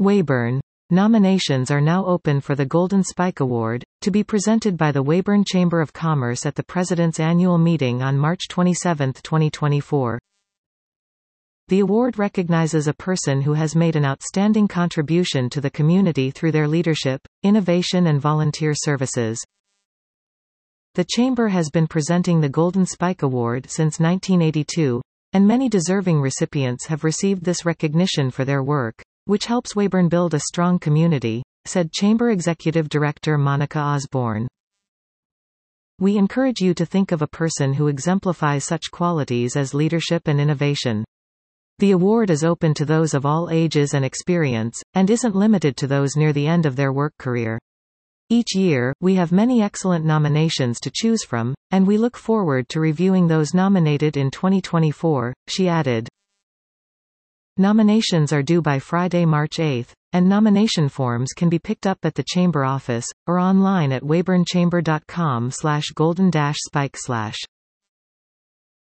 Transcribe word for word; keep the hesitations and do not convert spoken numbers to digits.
Weyburn. Nominations are now open for the Golden Spike Award, to be presented by the Weyburn Chamber of Commerce at the President's annual meeting on March twenty-seventh, twenty twenty-four. The award recognizes a person who has made an outstanding contribution to the community through their leadership, innovation and volunteer services. The Chamber has been presenting the Golden Spike Award since nineteen eighty-two, and many deserving recipients have received this recognition for their work, which helps Weyburn build a strong community, said Chamber Executive Director Monica Osborne. We encourage you to think of a person who exemplifies such qualities as leadership and innovation. The award is open to those of all ages and experience, and isn't limited to those near the end of their work career. Each year, we have many excellent nominations to choose from, and we look forward to reviewing those nominated in twenty twenty-four, she added. Nominations are due by Friday, March eighth, and nomination forms can be picked up at the Chamber office, or online at weyburnchamber dot com slash golden dash spike slash.